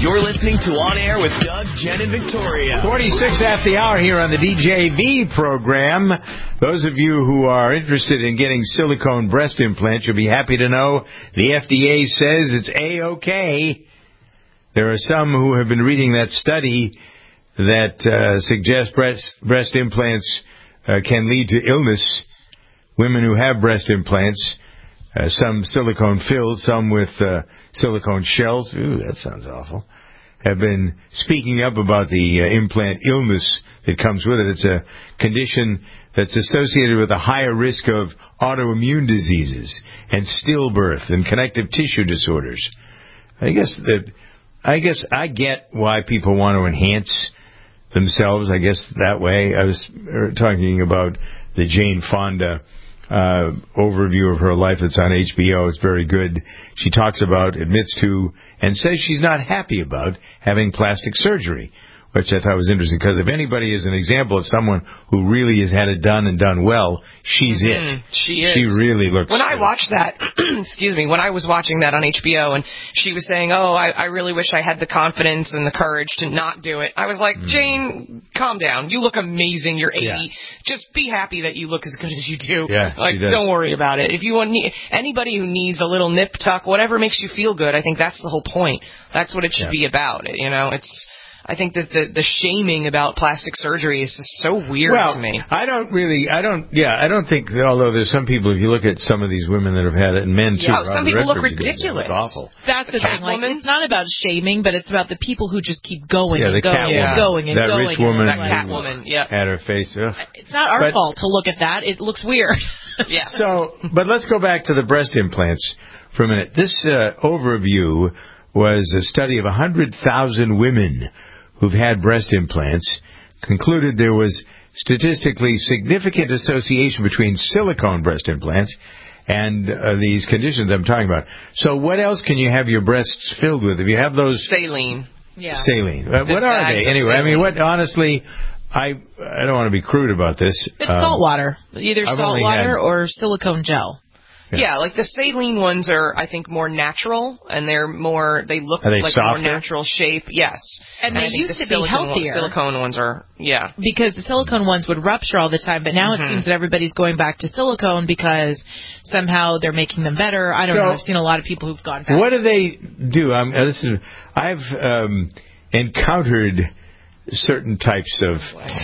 You're listening to On Air with Doug, Jen, and Victoria. forty-six after the hour here on the D J V program. Those of you who are interested in getting silicone breast implants, you'll be happy to know the F D A says it's A-OK. There are some who have been reading that study that uh, suggests breast, breast implants uh, can lead to illness. Women who have breast implants, uh, some silicone filled, some with uh, silicone shells. Ooh, that sounds awful. Have been speaking up about the uh, implant illness that comes with it. It's a condition that's associated with a higher risk of autoimmune diseases and stillbirth and connective tissue disorders. I guess that I guess I get why people want to enhance themselves. I guess that way. I was talking about the Jane Fonda uh overview of her life that's on H B O. It's very good. She talks about, admits to, and says she's not happy about having plastic surgery, which I thought was interesting, because if anybody is an example of someone who really has had it done and done well, she's mm-hmm. it. She is. She really looks When good. I watched that, excuse me, when I was watching that on H B O and she was saying, oh, I, I really wish I had the confidence and the courage to not do it, I was like, mm. Jane, calm down. You look amazing. You're eighty. Yeah. Just be happy that you look as good as you do. Yeah, like, don't worry about it. If you want anybody who needs a little nip tuck, whatever makes you feel good, I think that's the whole point. That's what it should yeah. be about. You know, it's... I think that the, the shaming about plastic surgery is just so weird well, to me. I don't really, I don't, yeah, I don't think, that, although there's some people, if you look at some of these women that have had it, and men too. Yeah, some people look ridiculous. Look awful. That's the, the thing. Like, it's not about shaming, but it's about the people who just keep going yeah, and the going cat and woman. going and that going. Rich woman that cat woman, yeah. Had her face. Ugh. It's not our but, fault to look at that. It looks weird. yeah. So, but let's go back to the breast implants for a minute. This uh, overview was a study of one hundred thousand women who've had breast implants, concluded there was statistically significant association between silicone breast implants and uh, these conditions I'm talking about. So what else can you have your breasts filled with? If you have those... Saline. Yeah. Saline. Uh, what are they? Anyway, I mean, what, honestly... I I don't want to be crude about this. It's um, salt water. Either I've salt water had, or silicone gel. Yeah. yeah, like the saline ones are, I think, more natural, and they're more, they look are they like softer? a more natural shape. Yes. And, and they used the to be healthier. One, silicone ones are, yeah. Because the silicone ones would rupture all the time, but now mm-hmm. it seems that everybody's going back to silicone because somehow they're making them better. I don't so, know. I've seen a lot of people who've gone back. What do they do? I'm, this is, I've um, encountered certain types of...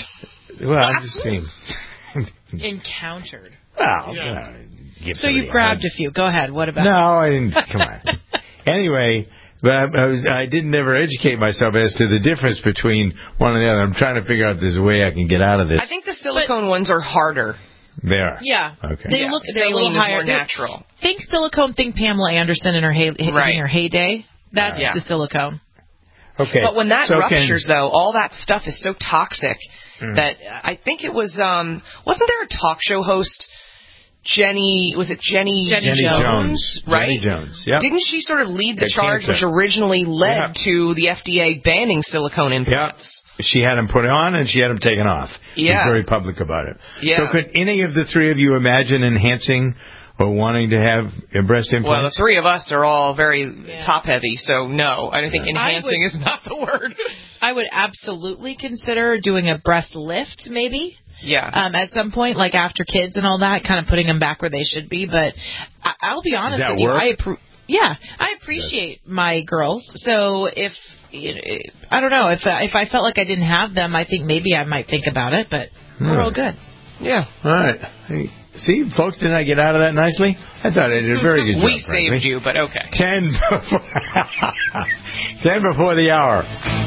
Well, I'm just being... Encountered. Well, yeah. uh, so you grabbed a few. Go ahead. What about? No, I didn't. Come on. Anyway, but I, I, was, I didn't ever educate myself as to the difference between one and the other. I'm trying to figure out if there's a way I can get out of this. I think the silicone but, ones are harder. They are. Yeah. Okay. They yeah. look they're a little higher. More natural. Think silicone. Think Pamela Anderson in her hey, right. in her heyday. That's yeah. the silicone. Okay. But when that so ruptures, can, though, all that stuff is so toxic mm. that I think it was. Um, wasn't there a talk show host? Jenny, was it Jenny, Jenny, Jenny Jones, Jones, right? Jenny Jones, yeah. Didn't she sort of lead the That charge, cancer. which originally led yeah. to the F D A banning silicone implants? Yeah. She had them put on and she had them taken off. Yeah. She was very public about it. Yeah. So could any of the three of you imagine enhancing or wanting to have a breast implant? Well, the three of us are all very yeah. top-heavy, so no. I don't think yeah. enhancing would, is not the word. I would absolutely consider doing a breast lift, maybe. Yeah. Um, at some point, like after kids and all that, kind of putting them back where they should be. But I- I'll be honest with work? you, I appro- yeah, I appreciate my girls. So if you know, I don't know if if I felt like I didn't have them, I think maybe I might think about it. But all we're right. all good. Yeah. All right. Hey, see, folks, didn't I get out of that nicely? I thought I did a very good job. We saved frankly. you, but okay. Ten before, ten before the hour.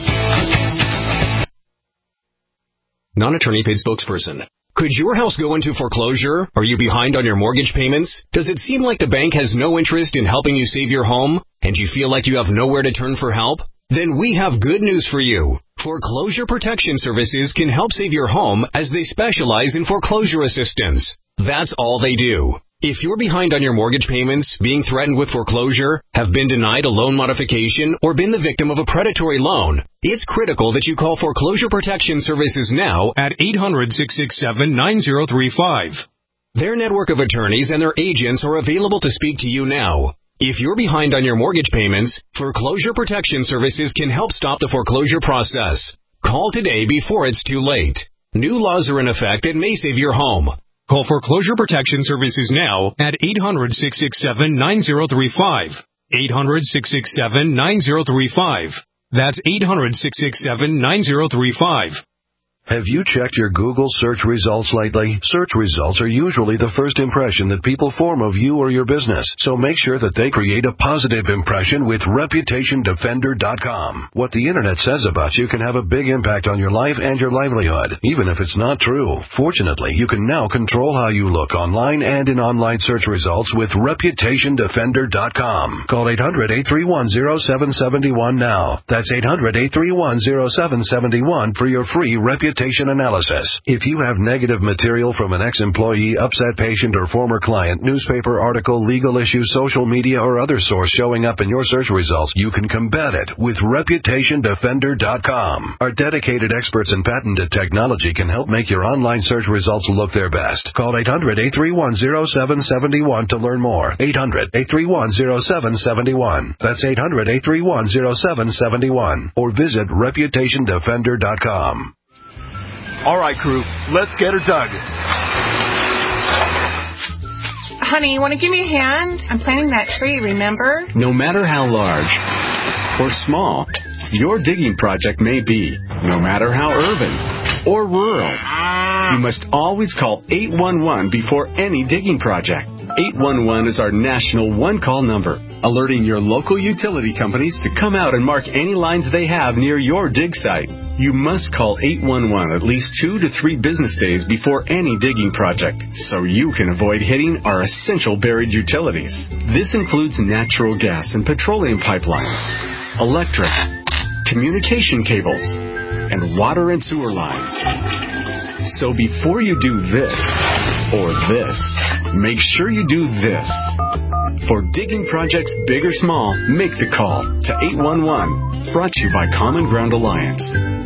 Non-attorney paid spokesperson. Could your house go into foreclosure? Are you behind on your mortgage payments? Does it seem like the bank has no interest in helping you save your home? And you feel like you have nowhere to turn for help? Then we have good news for you. Foreclosure Protection Services can help save your home as they specialize in foreclosure assistance. That's all they do. If you're behind on your mortgage payments, being threatened with foreclosure, have been denied a loan modification, or been the victim of a predatory loan, it's critical that you call Foreclosure Protection Services now at eight hundred, six six seven, nine zero three five. Their network of attorneys and their agents are available to speak to you now. If you're behind on your mortgage payments, Foreclosure Protection Services can help stop the foreclosure process. Call today before it's too late. New laws are in effect that may save your home. Call Foreclosure Protection Services now at eight hundred, six six seven, nine zero three five. eight hundred, six six seven, nine zero three five. That's eight hundred, six six seven, nine zero three five. Have you checked your Google search results lately? Search results are usually the first impression that people form of you or your business, so make sure that they create a positive impression with Reputation Defender dot com. What the Internet says about you can have a big impact on your life and your livelihood, even if it's not true. Fortunately, you can now control how you look online and in online search results with Reputation Defender dot com. Call eight hundred, eight three one, zero seven seven one now. That's eight hundred, eight three one, zero seven seven one for your free Reputation analysis. If you have negative material from an ex-employee, upset patient, or former client, newspaper article, legal issue, social media, or other source showing up in your search results, you can combat it with Reputation Defender dot com. Our dedicated experts in patented technology can help make your online search results look their best. Call eight hundred, eight three one, zero seven seven one to learn more. eight hundred, eight three one, zero seven seven one. That's eight hundred, eight three one, zero seven seven one. Or visit Reputation Defender dot com. All right, crew, let's get her dug. Honey, you want to give me a hand? I'm planting that tree, remember? No matter how large or small your digging project may be, no matter how urban or rural, you must always call eight one one before any digging project. eight one one is our national one-call number, alerting your local utility companies to come out and mark any lines they have near your dig site. You must call eight one one at least two to three business days before any digging project, so you can avoid hitting our essential buried utilities. This includes natural gas and petroleum pipelines, electric, communication cables, and water and sewer lines. So before you do this or this, make sure you do this. For digging projects big or small, make the call to eight one one. Brought to you by Common Ground Alliance.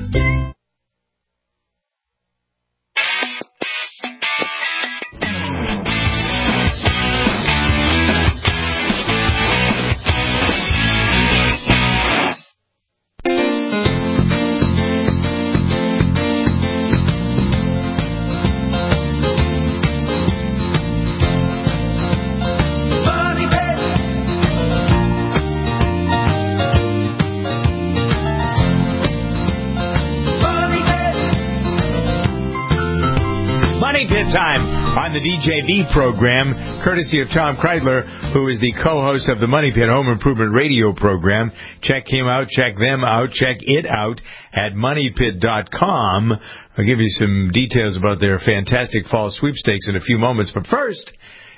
Time on the D J V program, courtesy of Tom Kreidler, who is the co-host of the Money Pit Home Improvement Radio program. Check him out, check them out, check it out at money pit dot com. I'll give you some details about their fantastic fall sweepstakes in a few moments. But first,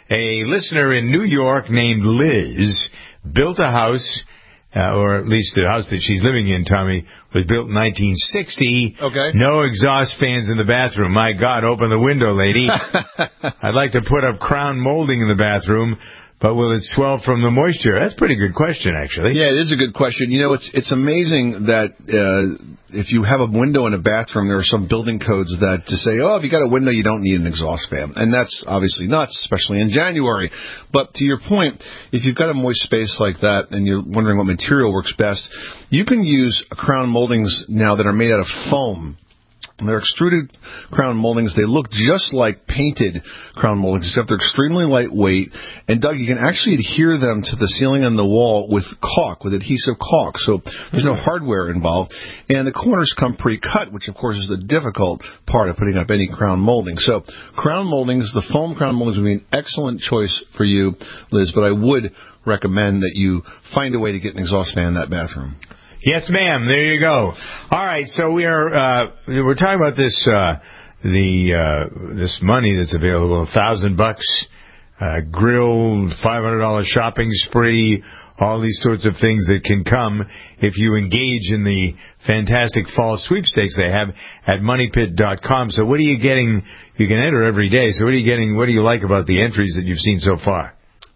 a listener in New York named Liz built a house, Uh, or at least the house that she's living in, Tommy, was built in nineteen sixty. Okay. No exhaust fans in the bathroom. My God, open the window, lady. I'd like to put up crown molding in the bathroom, but will it swell from the moisture? That's a pretty good question, actually. Yeah, it is a good question. You know, it's it's amazing that uh, if you have a window in a bathroom, there are some building codes that to say, oh, if you got a window, you don't need an exhaust fan. And that's obviously nuts, especially in January. But to your point, if you've got a moist space like that and you're wondering what material works best, you can use crown moldings now that are made out of foam. They're extruded crown moldings. They look just like painted crown moldings, except they're extremely lightweight. And, Doug, you can actually adhere them to the ceiling and the wall with caulk, with adhesive caulk. So there's no hardware involved. And the corners come pre-cut, which, of course, is the difficult part of putting up any crown molding. So crown moldings, the foam crown moldings would be an excellent choice for you, Liz, but I would recommend that you find a way to get an exhaust fan in that bathroom. Yes, ma'am. There you go. All right. So we are uh, we're talking about this uh, the uh, this money that's available, a thousand bucks, uh, grilled, five hundred dollar shopping spree, all these sorts of things that can come if you engage in the fantastic fall sweepstakes they have at money pit dot com. So what are you getting? You can enter every day. So what are you getting? What do you like about the entries that you've seen so far?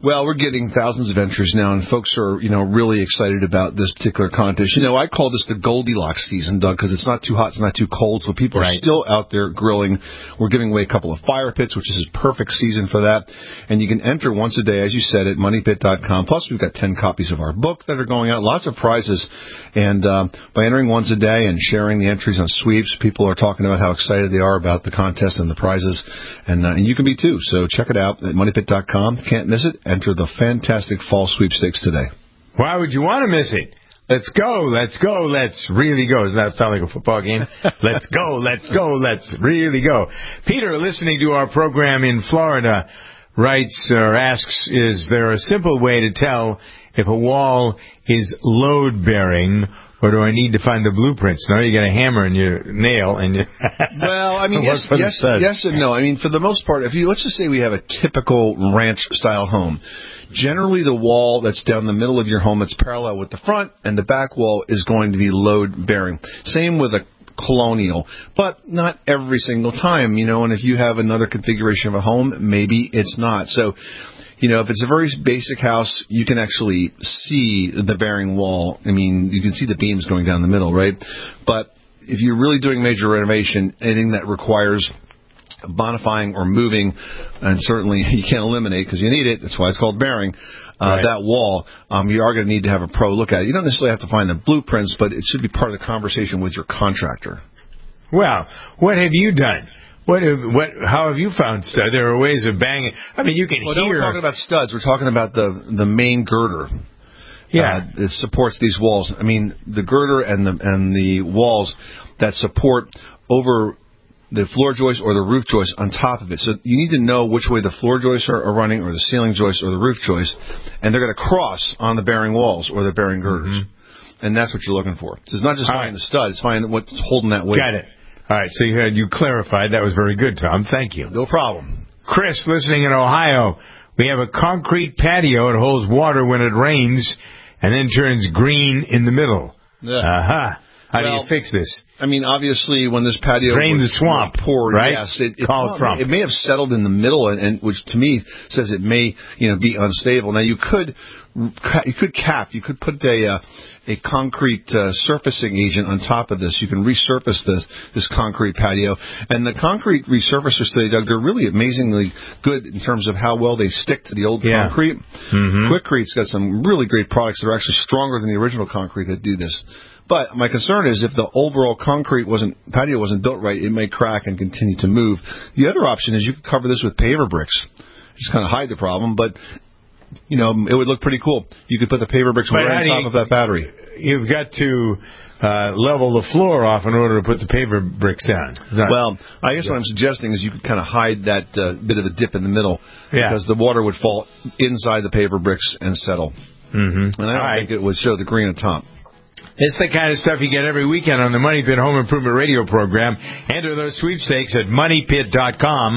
Well, we're getting thousands of entries now, and folks are, you know, really excited about this particular contest. You know, I call this the Goldilocks season, Doug, because it's not too hot, it's not too cold, so people right. are still out there grilling. We're giving away a couple of fire pits, which is a perfect season for that. And you can enter once a day, as you said, at money pit dot com. Plus, we've got ten copies of our book that are going out, lots of prizes. And uh, by entering once a day and sharing the entries on sweeps, people are talking about how excited they are about the contest and the prizes. And, uh, and you can be, too. So check it out at money pit dot com. Can't miss it. Enter the fantastic fall sweepstakes today. Why would you want to miss it? Let's go, let's go, let's really go. Doesn't that sound like a football game? Let's go, let's go, let's really go. Peter, listening to our program in Florida, writes or asks, is there a simple way to tell if a wall is load-bearing, or do I need to find the blueprints? No, you get a hammer and you nail and you... Well, I mean, yes, yes, yes and no. I mean, for the most part, if you let's just say we have a typical ranch-style home. Generally, the wall that's down the middle of your home that's parallel with the front and the back wall is going to be load-bearing. Same with a colonial, but not every single time, you know, and if you have another configuration of a home, maybe it's not. So, you know, if it's a very basic house, you can actually see the bearing wall. I mean, you can see the beams going down the middle, right? But if you're really doing major renovation, anything that requires bonifying or moving, and certainly you can't eliminate because you need it, that's why it's called bearing, uh, right. that wall, um, you are going to need to have a pro look at it. You don't necessarily have to find the blueprints, but it should be part of the conversation with your contractor. Well, what have you done? What have, what? How have you found studs? There are ways of banging. I mean, you can well, hear. Well, we're talking about studs. We're talking about the the main girder. Yeah, uh, that supports these walls. I mean, the girder and the and the walls that support over the floor joist or the roof joist on top of it. So you need to know which way the floor joists are, are running, or the ceiling joist, or the roof joist, and they're going to cross on the bearing walls or the bearing girders, mm-hmm. and that's what you're looking for. So it's not just All finding right. the stud; it's finding what's holding that weight. Got it. All right, so you had you clarified. That was very good, Tom. Thank you. No problem. Chris, listening in Ohio, we have a concrete patio. It holds water when it rains and then turns green in the middle. Yeah. Uh-huh. How well, do you fix this? I mean, obviously, when this patio drain was, the swamp, was poured, right? Yes, it, it, Call it from. It may have settled in the middle, and, and which to me says it may, you know, be unstable. Now, you could, you could cap, you could put a uh, a concrete uh, surfacing agent on top of this. You can resurface this this concrete patio, and the concrete resurfacers today, Doug, they're really amazingly good in terms of how well they stick to the old yeah. concrete. Mm-hmm. Quickcrete's got some really great products that are actually stronger than the original concrete that do this. But my concern is if the overall concrete wasn't patio wasn't built right, it may crack and continue to move. The other option is you could cover this with paver bricks, just kind of hide the problem. But you know, it would look pretty cool. You could put the paver bricks right on top you, of that battery. You've got to uh, level the floor off in order to put the paver bricks down. Not, well, I guess yeah. what I'm suggesting is you could kind of hide that uh, bit of a dip in the middle yeah. because the water would fall inside the paver bricks and settle. Mm-hmm. And I don't All think right. it would show the green on top. It's the kind of stuff you get every weekend on the Money Pit Home Improvement Radio program. Enter those sweepstakes at money pit dot com.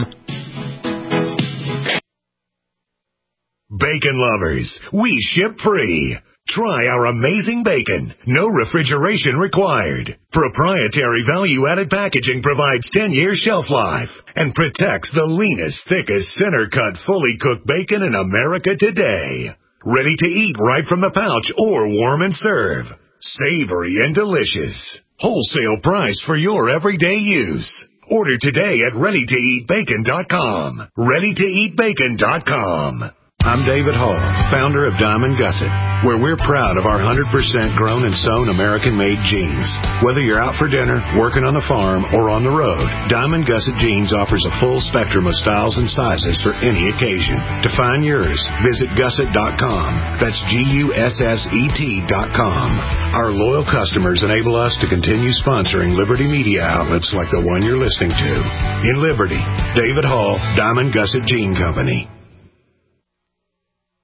Bacon lovers, we ship free. Try our amazing bacon. No refrigeration required. Proprietary value-added packaging provides ten-year shelf life and protects the leanest, thickest, center-cut, fully cooked bacon in America today. Ready to eat right from the pouch or warm and serve. Savory and delicious. Wholesale price for your everyday use. Order today at ready to eat bacon dot com. ready to eat bacon dot com. I'm David Hall, founder of Diamond Gusset, where we're proud of our one hundred percent grown and sewn American-made jeans. Whether you're out for dinner, working on the farm, or on the road, Diamond Gusset Jeans offers a full spectrum of styles and sizes for any occasion. To find yours, visit gusset dot com. That's G U S S E T dot com. Our loyal customers enable us to continue sponsoring Liberty media outlets like the one you're listening to. In Liberty, David Hall, Diamond Gusset Jean Company.